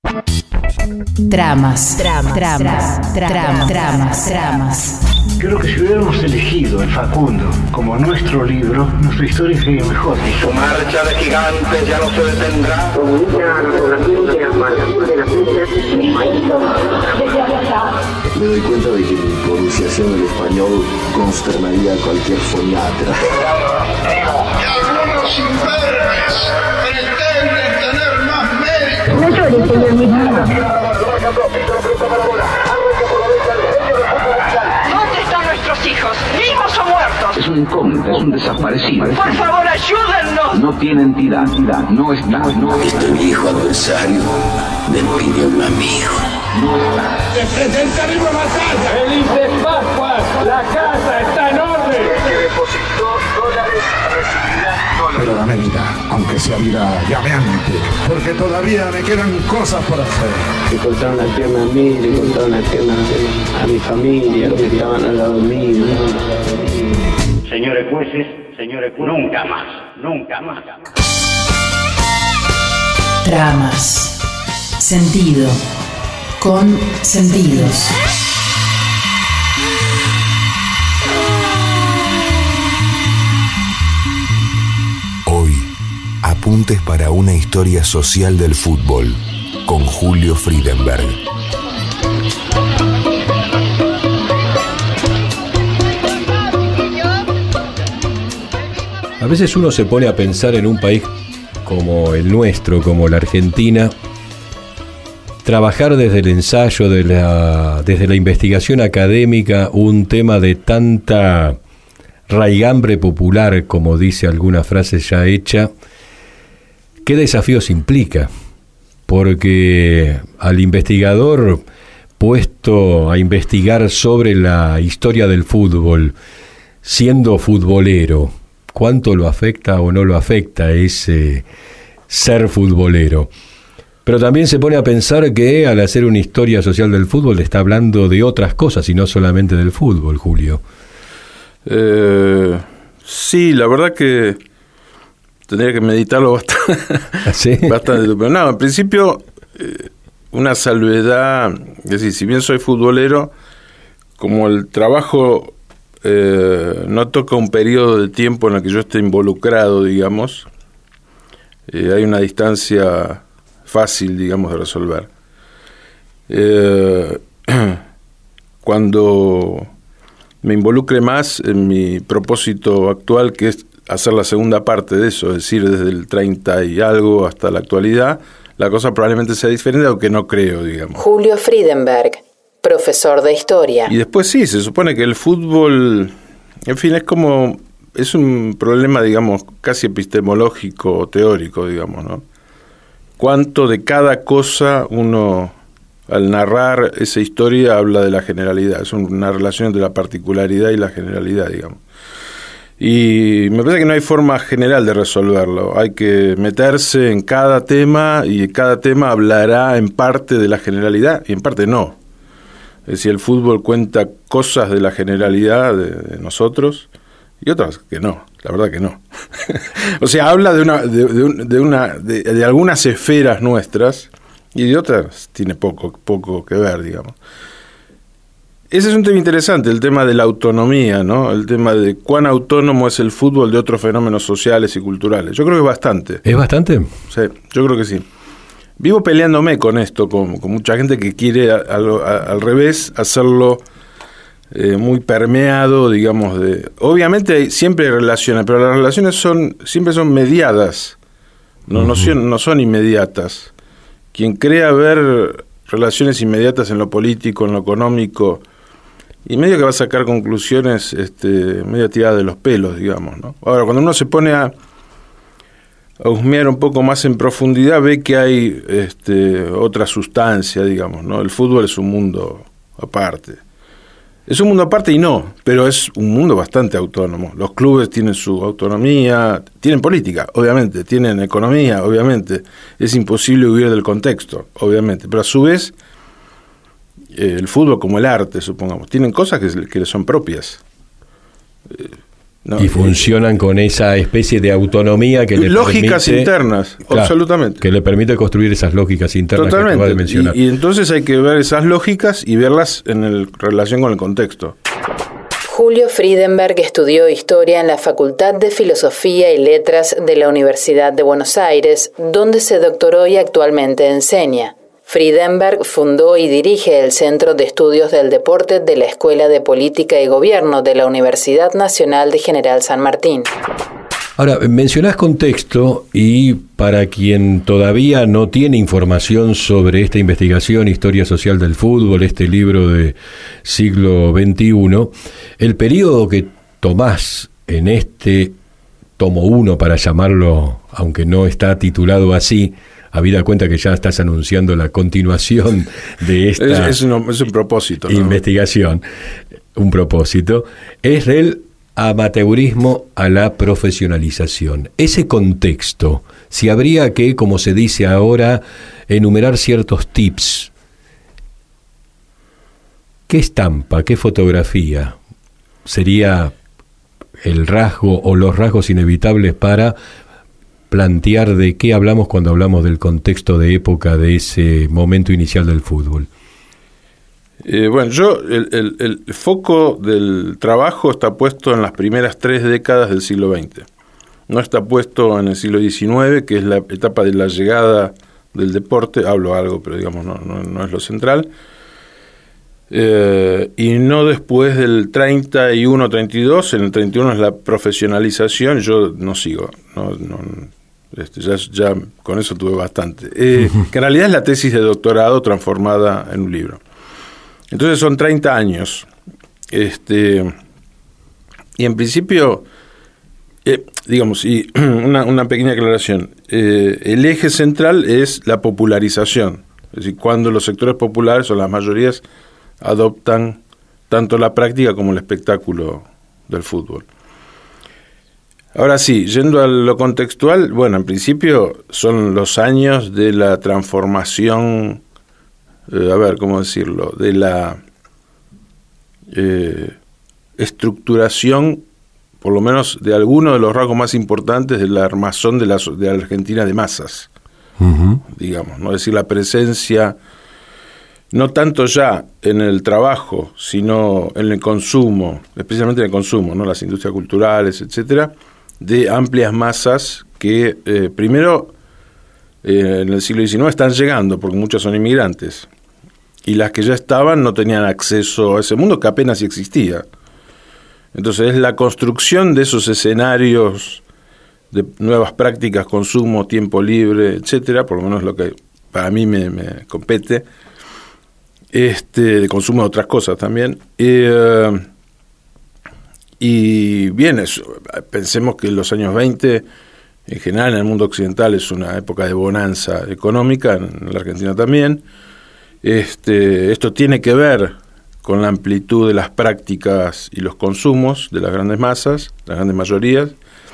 Tramas. Creo que si hubiéramos elegido el Facundo como nuestro libro, nuestra historia sería mejor. Y su marcha de gigantes ya no se detendrá. Me doy cuenta de que mi pronunciación del español consternaría a cualquier foniatra. Y algunos imberbes pretenden tener más mérito. No llores, señor mismo. ¿Dónde están nuestros hijos? ¿Vivos o muertos? Es un incógnito, es un desaparecido. Por favor, ayúdennos. No tiene entidad, no está. Este viejo adversario me pide un amigo. ¡Se presenta viva batalla! ¡Feliz de Pascua! ¡La casa está en orden! Que depositó dólares recibirá dólares. Pero dame vida, aunque sea vida llameante, porque todavía me quedan cosas por hacer. Le cortaron la pierna a mí, le cortaron la pierna a mi familia, los que estaban al lado mío. Señores jueces, nunca más. Tramas. Sentido. Con sentidos. Hoy, apuntes para una historia social del fútbol, con Julio Friedenberg. A veces uno se pone a pensar en un país como el nuestro, como la Argentina, trabajar desde el ensayo, desde la investigación académica, un tema de tanta raigambre popular, como dice alguna frase ya hecha, ¿qué desafíos implica? Porque al investigador puesto a investigar sobre la historia del fútbol, siendo futbolero, ¿cuánto lo afecta o no lo afecta ese ser futbolero? Pero también se pone a pensar que al hacer una historia social del fútbol está hablando de otras cosas y no solamente del fútbol, Julio. Sí, la verdad que tendría que meditarlo bastante. ¿Sí? Bastante. Pero no, en principio, una salvedad, es decir, si bien soy futbolero, como el trabajo no toca un periodo de tiempo en el que yo esté involucrado, digamos, hay una distancia fácil, digamos, de resolver. Cuando me involucre más en mi propósito actual, que es hacer la segunda parte de eso, es decir, desde el 30 y algo hasta la actualidad, la cosa probablemente sea diferente, aunque no creo, digamos. Julio Friedenberg, profesor de historia. Y después sí, se supone que el fútbol, en fin, es un problema, digamos, casi epistemológico o teórico, digamos, ¿no? Cuánto de cada cosa uno, al narrar esa historia, habla de la generalidad. Es una relación entre la particularidad y la generalidad, digamos. Y me parece que no hay forma general de resolverlo. Hay que meterse en cada tema y cada tema hablará en parte de la generalidad y en parte no. Es decir, el fútbol cuenta cosas de la generalidad de nosotros y otras que no. La verdad que no. O sea, habla de algunas esferas nuestras y de otras tiene poco que ver, digamos. Ese es un tema interesante, el tema de la autonomía, ¿no? El tema de cuán autónomo es el fútbol de otros fenómenos sociales y culturales. Yo creo que es bastante. ¿Es bastante? Sí, yo creo que sí. Vivo peleándome con esto, con mucha gente que quiere al revés hacerlo muy permeado, digamos, obviamente siempre hay relaciones, pero las relaciones siempre son mediadas, no son inmediatas. Quien crea ver relaciones inmediatas en lo político, en lo económico, y medio que va a sacar conclusiones medio tiradas de los pelos, digamos, ¿no? Ahora, cuando uno se pone a husmear un poco más en profundidad, ve que hay otra sustancia, digamos, ¿no? El fútbol es un mundo aparte. Es un mundo aparte y no, pero es un mundo bastante autónomo. Los clubes tienen su autonomía, tienen política, obviamente, tienen economía, obviamente. Es imposible huir del contexto, obviamente. Pero a su vez, el fútbol como el arte, supongamos, tienen cosas que le son propias. ¿no? Y funcionan con esa especie de autonomía que le lógicas permite, internas, claro, absolutamente. Que le permite construir esas lógicas internas. Totalmente. Que acabas de mencionar. Y entonces hay que ver esas lógicas y verlas en relación con el contexto. Julio Friedenberg estudió Historia en la Facultad de Filosofía y Letras de la Universidad de Buenos Aires, donde se doctoró y actualmente enseña. Friedenberg fundó y dirige el Centro de Estudios del Deporte de la Escuela de Política y Gobierno de la Universidad Nacional de General San Martín. Ahora, mencionás contexto, y para quien todavía no tiene información sobre esta investigación, Historia Social del Fútbol, este libro de siglo XXI, el periodo que tomás en este tomo 1, para llamarlo, aunque no está titulado así, habida cuenta que ya estás anunciando la continuación de esta es un propósito, ¿no? Investigación, un propósito, es del amateurismo a la profesionalización. Ese contexto, si habría que, como se dice ahora, enumerar ciertos tips, ¿qué estampa, qué fotografía sería el rasgo o los rasgos inevitables para plantear de qué hablamos cuando hablamos del contexto de época de ese momento inicial del fútbol? Bueno, el foco del trabajo está puesto en las primeras 3 décadas del siglo XX. No está puesto en el siglo XIX, que es la etapa de la llegada del deporte. Hablo algo, pero digamos no es lo central. Y no después del 31, 32. En el 31 es la profesionalización. Yo no sigo. Ya con eso tuve bastante. Que en realidad es la tesis de doctorado transformada en un libro. Entonces son 30 años. Y en principio, digamos, y una pequeña aclaración, el eje central es la popularización. Es decir, cuando los sectores populares o las mayorías adoptan tanto la práctica como el espectáculo del fútbol. Ahora sí, yendo a lo contextual, bueno, en principio son los años de la transformación, ¿cómo decirlo?, de la estructuración, por lo menos de algunos de los rasgos más importantes de la armazón de la Argentina de masas, digamos, ¿no? Es decir, la presencia, no tanto ya en el trabajo, sino en el consumo, especialmente en el consumo, ¿no? Las industrias culturales, etcétera, de amplias masas que primero en el siglo XIX están llegando, porque muchos son inmigrantes, y las que ya estaban no tenían acceso a ese mundo que apenas existía. Entonces es la construcción de esos escenarios de nuevas prácticas, consumo, tiempo libre, etcétera, por lo menos lo que para mí me compete, de consumo de otras cosas también. Y bien, pensemos que en los años 20, en general en el mundo occidental, es una época de bonanza económica, en la Argentina también. Esto tiene que ver con la amplitud de las prácticas y los consumos de las grandes masas, las grandes mayorías.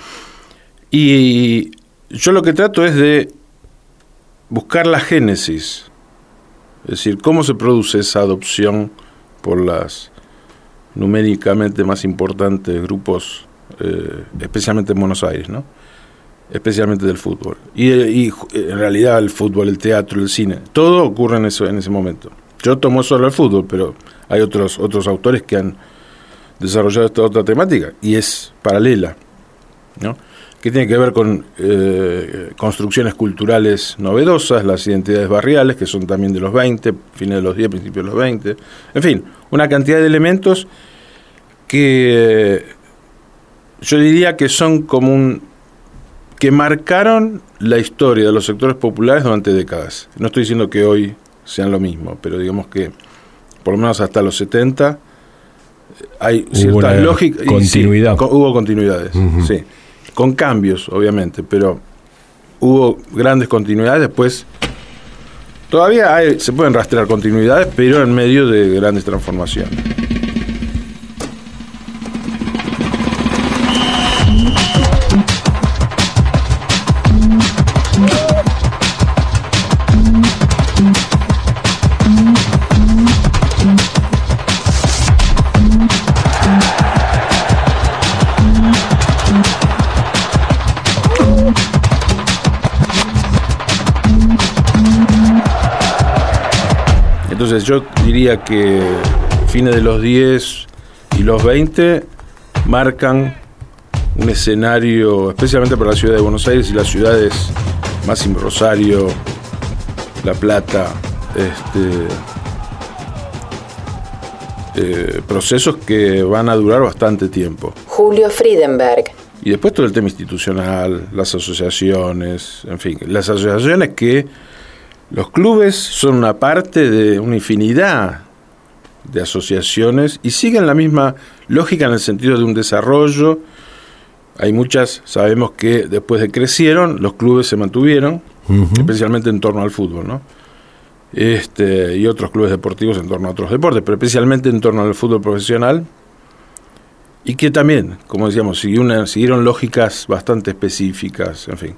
Y yo lo que trato es de buscar la génesis, es decir, cómo se produce esa adopción por las numéricamente más importantes grupos, especialmente en Buenos Aires, ¿no? Especialmente del fútbol. Y en realidad el fútbol, el teatro, el cine, todo ocurre en ese momento. Yo tomo solo el fútbol, pero hay otros autores que han desarrollado esta otra temática y es paralela, ¿no? Que tiene que ver con construcciones culturales novedosas, las identidades barriales, que son también de los 20, fines de los 10, principios de los 20, en fin, una cantidad de elementos que yo diría que son como que marcaron la historia de los sectores populares durante décadas. No estoy diciendo que hoy sean lo mismo, pero digamos que por lo menos hasta los 70 hay cierta lógica. Continuidad. Sí, hubo continuidades, sí. Con cambios, obviamente, pero hubo grandes continuidades. Después, todavía se pueden rastrear continuidades, pero en medio de grandes transformaciones. Entonces yo diría que fines de los 10 y los 20 marcan un escenario, especialmente para la ciudad de Buenos Aires y las ciudades más, Rosario, La Plata, procesos que van a durar bastante tiempo. Julio Friedenberg. Y después todo el tema institucional, las asociaciones, en fin, las asociaciones que los clubes son una parte de una infinidad de asociaciones y siguen la misma lógica en el sentido de un desarrollo. Hay muchas, sabemos que después de crecieron, los clubes se mantuvieron, especialmente en torno al fútbol, ¿no? Y otros clubes deportivos en torno a otros deportes, pero especialmente en torno al fútbol profesional, y que también, como decíamos, siguieron lógicas bastante específicas, en fin,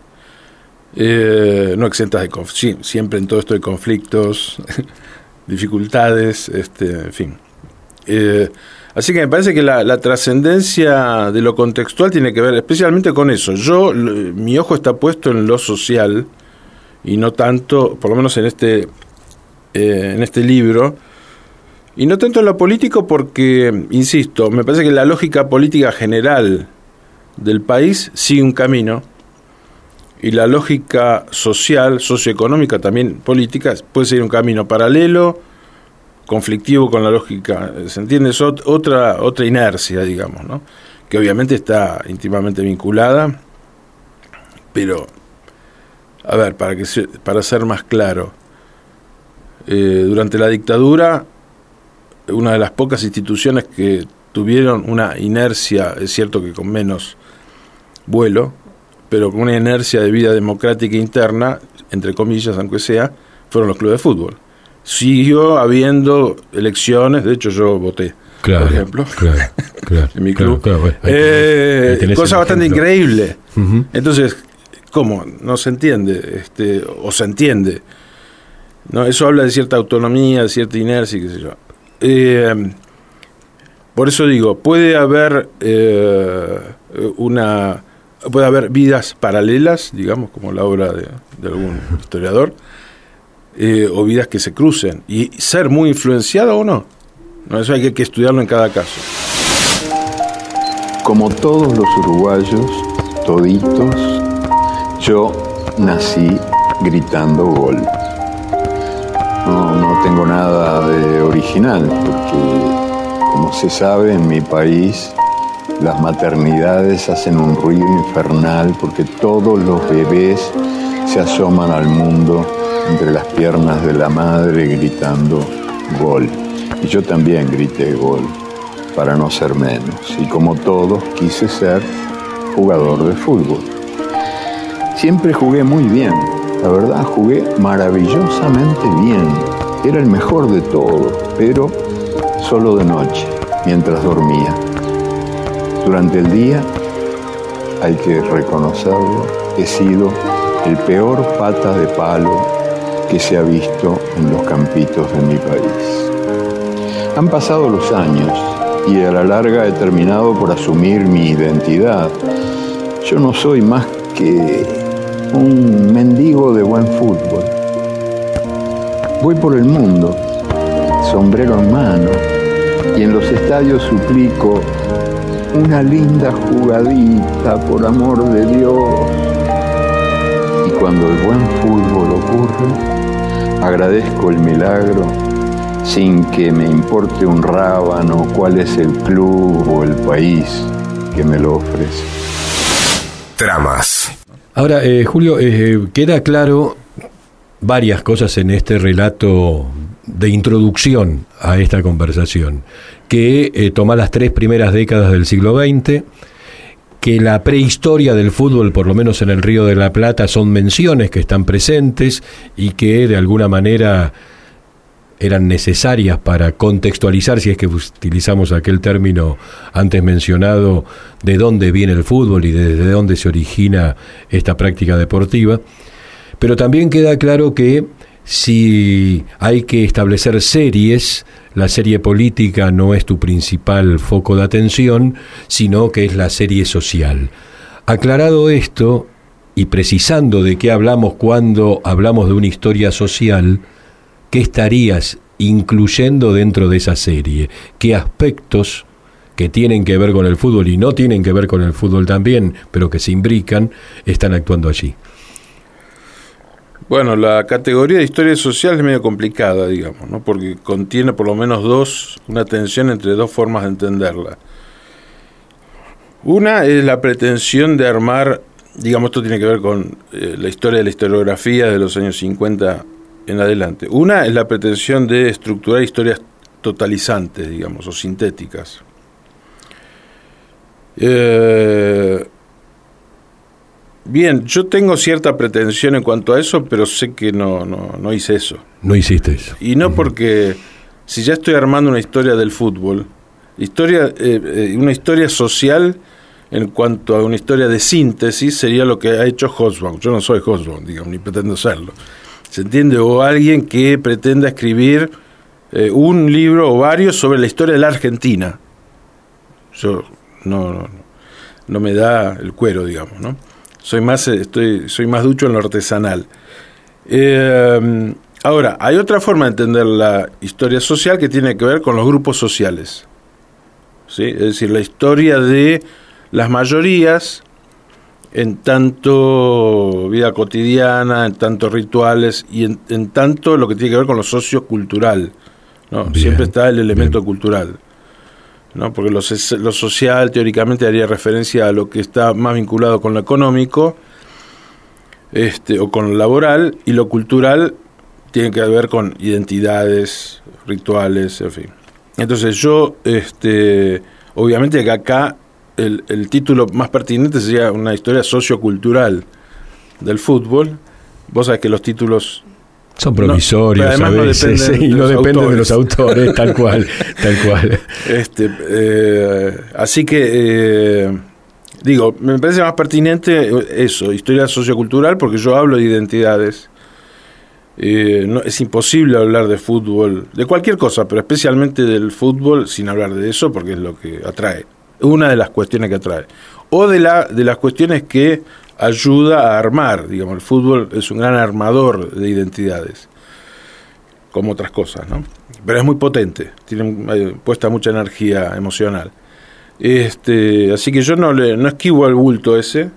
no exentas de siempre en todo esto de conflictos, dificultades, en fin. Así que me parece que la trascendencia de lo contextual tiene que ver especialmente con eso. Mi ojo está puesto en lo social y no tanto, por lo menos en este libro, y no tanto en lo político porque, insisto, me parece que la lógica política general del país sigue un camino y la lógica social, socioeconómica, también política, puede seguir un camino paralelo, conflictivo con la lógica, ¿se entiende? Es otra inercia, digamos, ¿no? Que obviamente está íntimamente vinculada, pero, a ver, para ser más claro, durante la dictadura, una de las pocas instituciones que tuvieron una inercia, es cierto que con menos vuelo, pero con una inercia de vida democrática interna, entre comillas, aunque sea, fueron los clubes de fútbol. Siguió habiendo elecciones, de hecho yo voté, por ejemplo, en mi club. Bueno, cosa bastante increíble. Entonces, ¿cómo? No se entiende, o se entiende. No, eso habla de cierta autonomía, de cierta inercia, qué sé yo. Por eso digo, puede haber vidas paralelas, digamos, como la obra de algún historiador, o vidas que se crucen, y ser muy influenciado o no. Eso hay que estudiarlo en cada caso. Como todos los uruguayos, toditos, yo nací gritando gol. No tengo nada de original, porque, como se sabe, en mi país las maternidades hacen un ruido infernal porque todos los bebés se asoman al mundo entre las piernas de la madre gritando gol. Y yo también grité gol, para no ser menos. Y como todos, quise ser jugador de fútbol. Siempre jugué muy bien. La verdad, jugué maravillosamente bien. Era el mejor de todos, pero solo de noche, mientras dormía. Durante el día, hay que reconocerlo, he sido el peor pata de palo que se ha visto en los campitos de mi país. Han pasado los años y a la larga he terminado por asumir mi identidad. Yo no soy más que un mendigo de buen fútbol. Voy por el mundo, sombrero en mano, y en los estadios suplico una linda jugadita, por amor de Dios. Y cuando el buen fútbol ocurre, agradezco el milagro sin que me importe un rábano cuál es el club o el país que me lo ofrece. Tramas. Ahora, Julio, queda claro varias cosas en este relato de introducción a esta conversación, que toma las 3 primeras décadas del siglo XX, que la prehistoria del fútbol, por lo menos en el Río de la Plata, son menciones que están presentes y que de alguna manera eran necesarias para contextualizar, si es que utilizamos aquel término antes mencionado, de dónde viene el fútbol y desde dónde se origina esta práctica deportiva. Pero también queda claro que si hay que establecer series, la serie política no es tu principal foco de atención, sino que es la serie social. Aclarado esto y precisando de qué hablamos cuando hablamos de una historia social, ¿qué estarías incluyendo dentro de esa serie? ¿Qué aspectos que tienen que ver con el fútbol y no tienen que ver con el fútbol también, pero que se imbrican, están actuando allí? Bueno, la categoría de historia social es medio complicada, digamos, ¿no? Porque contiene por lo menos una tensión entre dos formas de entenderla. Una es la pretensión de armar, digamos, esto tiene que ver con la historia de la historiografía de los años 50 en adelante. Una es la pretensión de estructurar historias totalizantes, digamos, o sintéticas. Bien, yo tengo cierta pretensión en cuanto a eso, pero sé que no hice eso. No hiciste eso. Y no porque, si ya estoy armando una historia del fútbol, una historia social en cuanto a una historia de síntesis sería lo que ha hecho Hobsbawm. Yo no soy Hobsbawm, digamos, ni pretendo serlo. ¿Se entiende? O alguien que pretenda escribir un libro o varios sobre la historia de la Argentina. Yo no me da el cuero, digamos, ¿no? Soy más ducho en lo artesanal. Ahora, hay otra forma de entender la historia social que tiene que ver con los grupos sociales, ¿sí? Es decir, la historia de las mayorías en tanto vida cotidiana, en tanto rituales y en tanto lo que tiene que ver con lo sociocultural, ¿no? Bien, siempre está el elemento cultural, ¿no? Porque lo social teóricamente haría referencia a lo que está más vinculado con lo económico, o con lo laboral, y lo cultural tiene que ver con identidades, rituales, en fin. Entonces yo, obviamente que acá el título más pertinente sería una historia sociocultural del fútbol. Vos sabés que los títulos son provisorios a veces, y no dependen de los autores, tal cual. Así que, digo, me parece más pertinente eso, historia sociocultural, porque yo hablo de identidades. Es imposible hablar de fútbol, de cualquier cosa, pero especialmente del fútbol, sin hablar de eso, porque es lo que atrae. Una de las cuestiones que atrae. O de las cuestiones que ayuda a armar, digamos, el fútbol es un gran armador de identidades, como otras cosas, ¿no? Pero es muy potente, tiene puesta mucha energía emocional. Así que yo no esquivo al bulto ese,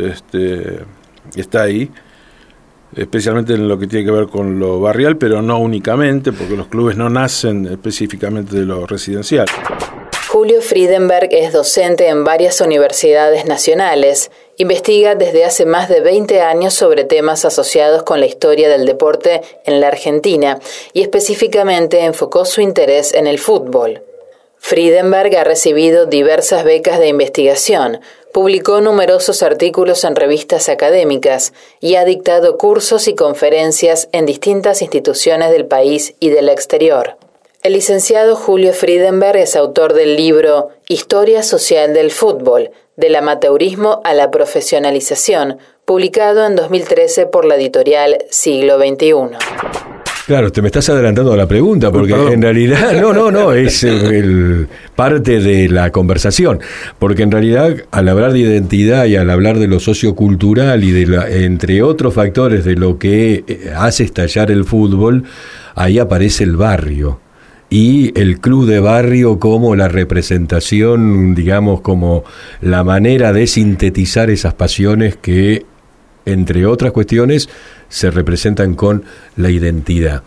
está ahí, especialmente en lo que tiene que ver con lo barrial, pero no únicamente, porque los clubes no nacen específicamente de lo residencial. Julio Friedenberg es docente en varias universidades nacionales. Investiga desde hace más de 20 años sobre temas asociados con la historia del deporte en la Argentina y específicamente enfocó su interés en el fútbol. Friedenberg ha recibido diversas becas de investigación, publicó numerosos artículos en revistas académicas y ha dictado cursos y conferencias en distintas instituciones del país y del exterior. El licenciado Julio Friedenberg es autor del libro Historia Social del Fútbol, del amateurismo a la profesionalización, publicado en 2013 por la editorial Siglo XXI. Claro, te me estás adelantando a la pregunta, porque en realidad, no, es parte de la conversación, porque en realidad al hablar de identidad y al hablar de lo sociocultural y entre otros factores de lo que hace estallar el fútbol, ahí aparece el barrio. Y el club de barrio como la representación, digamos, como la manera de sintetizar esas pasiones que, entre otras cuestiones, se representan con la identidad.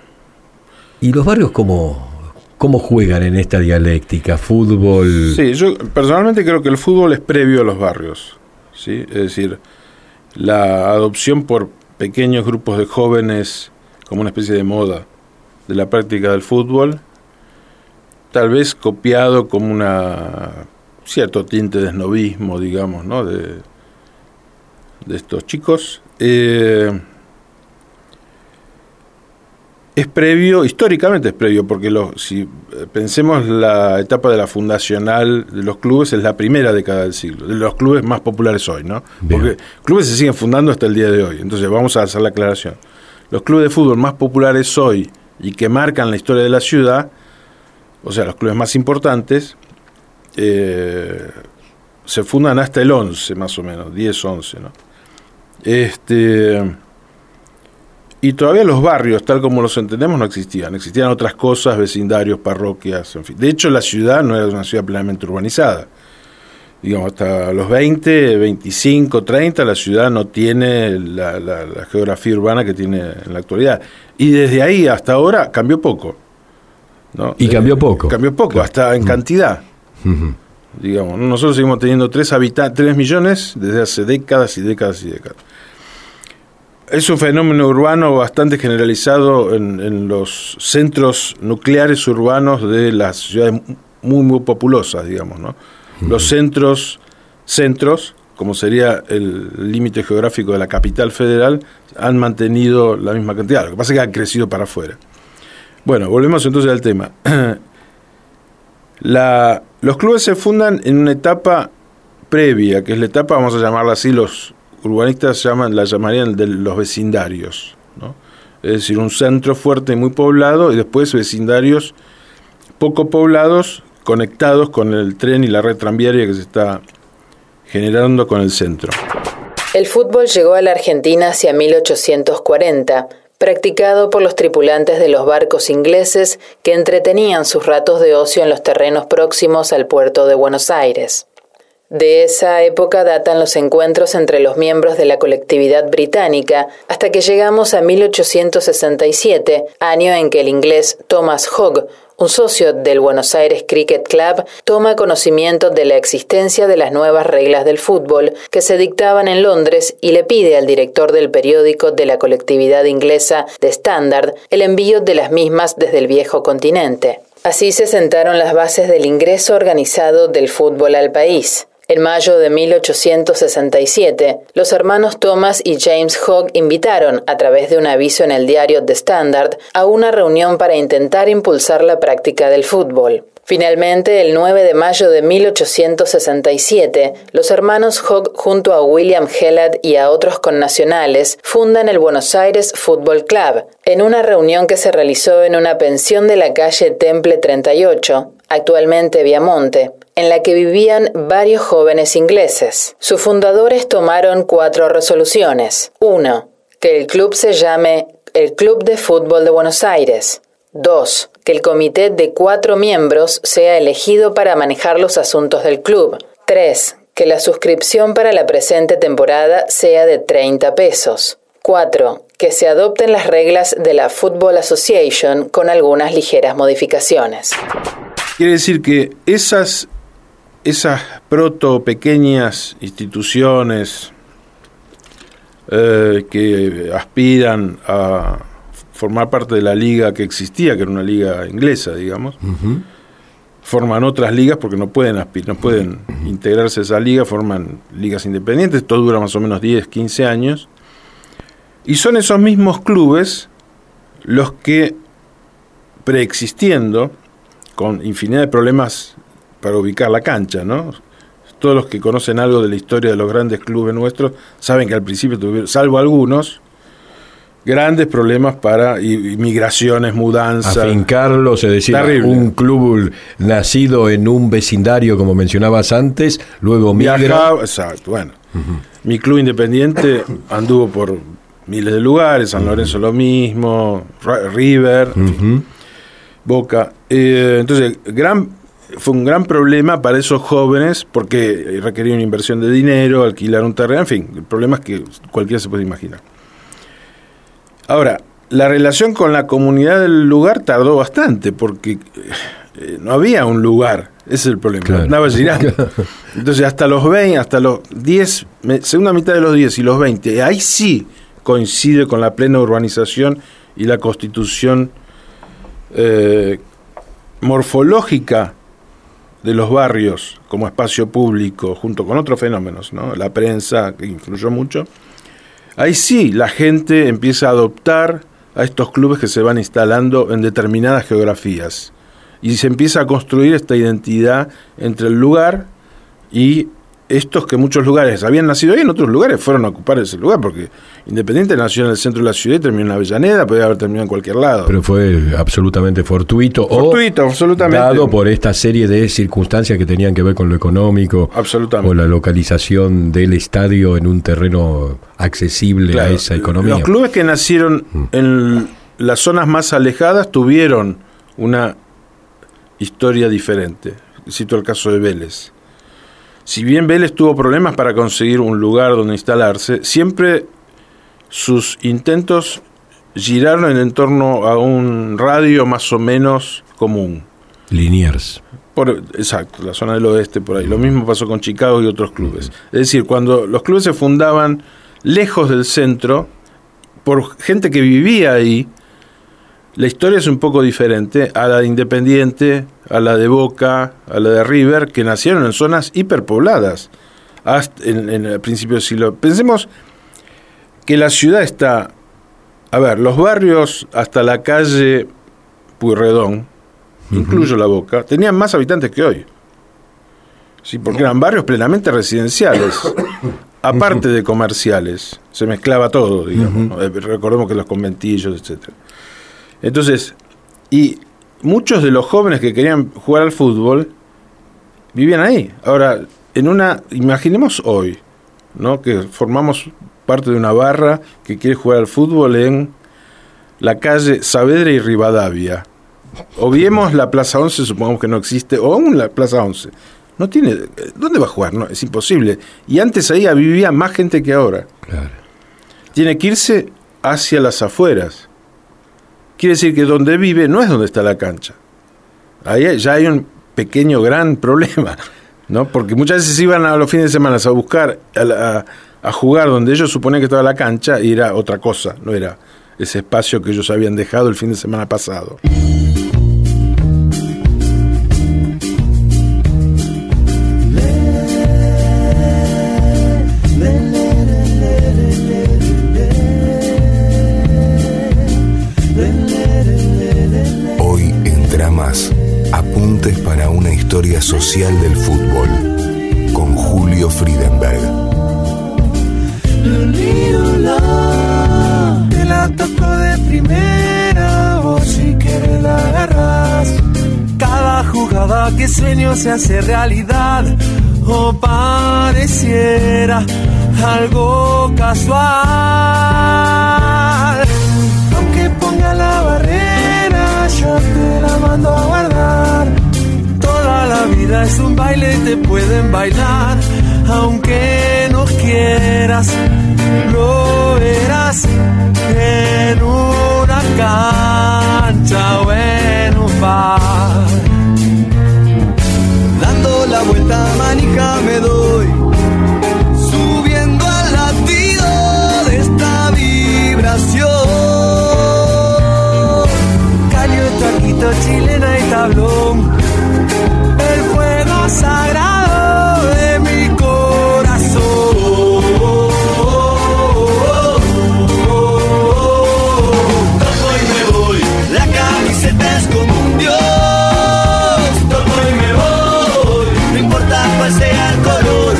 ¿Y los barrios cómo juegan en esta dialéctica? ¿Fútbol? Sí, yo personalmente creo que el fútbol es previo a los barrios, ¿sí? Es decir, la adopción por pequeños grupos de jóvenes como una especie de moda de la práctica del fútbol, tal vez copiado como cierto tinte de esnobismo, digamos, ¿no? de estos chicos, es previo, históricamente es previo, porque si pensemos la etapa de la fundacional de los clubes, es la primera década del siglo, de los clubes más populares hoy, ¿no? Bien. Porque clubes se siguen fundando hasta el día de hoy, entonces vamos a hacer la aclaración. Los clubes de fútbol más populares hoy y que marcan la historia de la ciudad, o sea, los clubes más importantes, se fundan hasta el 11, más o menos, 10, 11, ¿no? Y todavía los barrios, tal como los entendemos, no existían. Existían otras cosas, vecindarios, parroquias, en fin. De hecho, la ciudad no era una ciudad plenamente urbanizada. Digamos, hasta los 20, 25, 30, la ciudad no tiene la geografía urbana que tiene en la actualidad. Y desde ahí hasta ahora cambió poco, ¿no? Y cambió poco. Cambió poco, claro. Hasta en cantidad. Digamos, nosotros seguimos teniendo 3 millones desde hace décadas y décadas y décadas. Es un fenómeno urbano bastante generalizado en los centros nucleares urbanos de las ciudades muy, muy populosas, digamos, ¿no? Los centros, como sería el límite geográfico de la capital federal, han mantenido la misma cantidad. Lo que pasa es que han crecido para afuera. Bueno, volvemos entonces al tema. Los clubes se fundan en una etapa previa, que es la etapa, vamos a llamarla así, los urbanistas la llamarían de los vecindarios, ¿no? Es decir, un centro fuerte y muy poblado, y después vecindarios poco poblados, conectados con el tren y la red tranviaria que se está generando con el centro. El fútbol llegó a la Argentina hacia 1840, practicado por los tripulantes de los barcos ingleses que entretenían sus ratos de ocio en los terrenos próximos al puerto de Buenos Aires. De esa época datan los encuentros entre los miembros de la colectividad británica, hasta que llegamos a 1867, año en que el inglés Thomas Hogg, un socio del Buenos Aires Cricket Club, toma conocimiento de la existencia de las nuevas reglas del fútbol que se dictaban en Londres y le pide al director del periódico de la colectividad inglesa The Standard el envío de las mismas desde el viejo continente. Así se sentaron las bases del ingreso organizado del fútbol al país. En mayo de 1867, los hermanos Thomas y James Hogg invitaron, a través de un aviso en el diario The Standard, a una reunión para intentar impulsar la práctica del fútbol. Finalmente, el 9 de mayo de 1867, los hermanos Hogg, junto a William Hellad y a otros connacionales, fundan el Buenos Aires Football Club, en una reunión que se realizó en una pensión de la calle Temple 38, actualmente Viamonte, en la que vivían varios jóvenes ingleses. Sus fundadores tomaron 4 resoluciones. 1. Que el club se llame el Club de Fútbol de Buenos Aires. 2. Que el comité de 4 miembros sea elegido para manejar los asuntos del club. 3. Que la suscripción para la presente temporada sea de 30 pesos. 4. Que se adopten las reglas de la Football Association con algunas ligeras modificaciones. Quiere decir que esas pequeñas instituciones que aspiran a formar parte de la liga que existía, que era una liga inglesa, digamos, forman otras ligas porque no pueden integrarse a esa liga, forman ligas independientes, esto dura más o menos 10, 15 años, y son esos mismos clubes los que, preexistiendo, con infinidad de problemas para ubicar la cancha, ¿no? Todos los que conocen algo de la historia de los grandes clubes nuestros saben que al principio tuvieron, salvo algunos, grandes problemas para migraciones, mudanzas. Afincarlos, es decir, terrible. Un club nacido en un vecindario, como mencionabas antes, luego migra. Viajaba, exacto, bueno. Mi club Independiente anduvo por miles de lugares, San Lorenzo lo mismo, River, Boca. Entonces, fue un gran problema para esos jóvenes porque requería una inversión de dinero, alquilar un terreno, en fin, problemas que cualquiera se puede imaginar. Ahora, la relación con la comunidad del lugar tardó bastante porque no había un lugar, ese es el problema, claro. Andaba girando. Entonces, hasta los 20, hasta los 10, segunda mitad de los 10 y los 20, ahí sí coincide con la plena urbanización y la constitución morfológica de los barrios como espacio público, junto con otros fenómenos, ¿no? La prensa, que influyó mucho. Ahí sí la gente empieza a adoptar a estos clubes que se van instalando en determinadas geografías y se empieza a construir esta identidad entre el lugar y estos que en muchos lugares habían nacido ahí, en otros lugares fueron a ocupar ese lugar, porque Independiente nació en el centro de la ciudad y terminó en Avellaneda, podía haber terminado en cualquier lado. Pero fue absolutamente fortuito absolutamente. Dado por esta serie de circunstancias que tenían que ver con lo económico, absolutamente, o la localización del estadio en un terreno accesible a esa economía. Los clubes que nacieron en las zonas más alejadas tuvieron una historia diferente. Cito el caso de Vélez. Si bien Vélez tuvo problemas para conseguir un lugar donde instalarse, siempre sus intentos giraron en torno a un radio más o menos común. Liniers. Exacto, la zona del oeste, por ahí. Lo mismo pasó con Chicago y otros clubes. Es decir, cuando los clubes se fundaban lejos del centro, por gente que vivía ahí, la historia es un poco diferente a la de Independiente, a la de Boca, a la de River, que nacieron en zonas hiperpobladas hasta en el principio del siglo. Pensemos que la ciudad está, los barrios hasta la calle Pueyrredón, incluyo la Boca, tenían más habitantes que hoy. Sí, porque eran barrios plenamente residenciales, aparte de comerciales. Se mezclaba todo, digamos. ¿No? Recordemos que los conventillos, etcétera. Entonces, y muchos de los jóvenes que querían jugar al fútbol vivían ahí. Ahora, imaginemos hoy, ¿no? Que formamos parte de una barra que quiere jugar al fútbol en la calle Saavedra y Rivadavia. Obviemos la Plaza 11, supongamos que no existe, o aún la Plaza 11. No tiene, ¿dónde va a jugar? No, es imposible. Y antes ahí vivía más gente que ahora. Claro. Tiene que irse hacia las afueras. Quiere decir que donde vive no es donde está la cancha. Ahí ya hay un pequeño, gran problema, ¿no? Porque muchas veces iban a los fines de semana a buscar, a jugar donde ellos suponían que estaba la cancha, y era otra cosa, no era ese espacio que ellos habían dejado el fin de semana pasado. Apuntes para una historia social del fútbol, con Julio Friedenberg. Te la toco de primera, vos si quieres la agarrás. Cada jugada que sueño se hace realidad, o pareciera algo casual. Aunque ponga la barrera, yo te la mando a guardar. Toda la vida es un baile, te pueden bailar. Aunque no quieras, lo verás en una cancha o en un bar. Dando la vuelta manija me doy, subiendo al latido de esta vibración. Taquito, chilena y tablón, el fuego sagrado de mi corazón. Toco y me voy, la camiseta es como un dios. Toco y me voy, no importa cuál sea el color.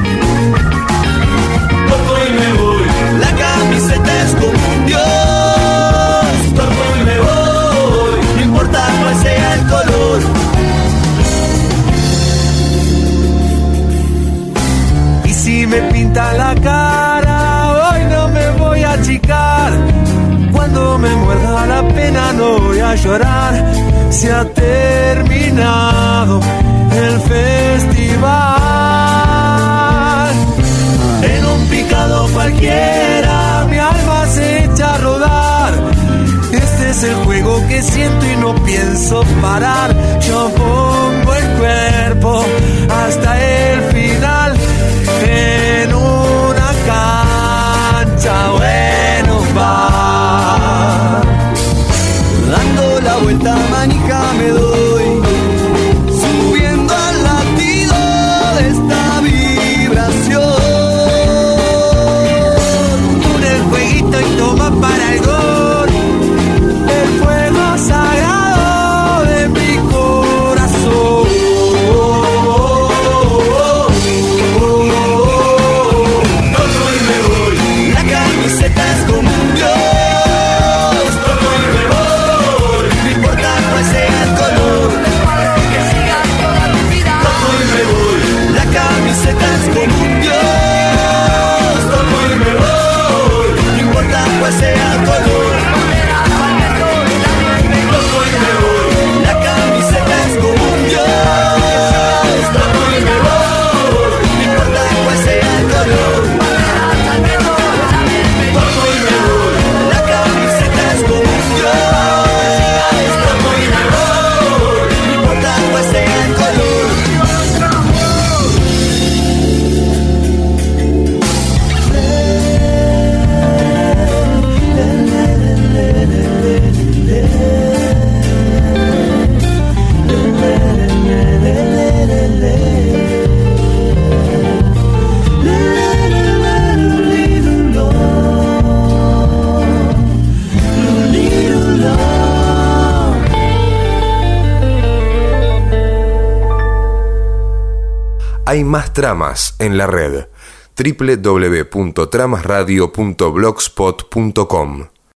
Toco y me voy, la camiseta es como un dios. Toco y me voy, cuál sea el color. Y si me pinta la cara, hoy no me voy a achicar. Cuando me muerda la pena no voy a llorar. Se ha terminado el festival. En un picado cualquiera mi alma se echa a rodar. Este es el juego que siento y no pienso parar. Yo pongo el cuerpo hasta el final, en una cancha o en un bar. Dando la vuelta manija me doy, subiendo al latido de esta vibración. Une el jueguito y toma para el gol. Sagrado de mi corazón. Hay más tramas en la red. www.tramasradio.blogspot.com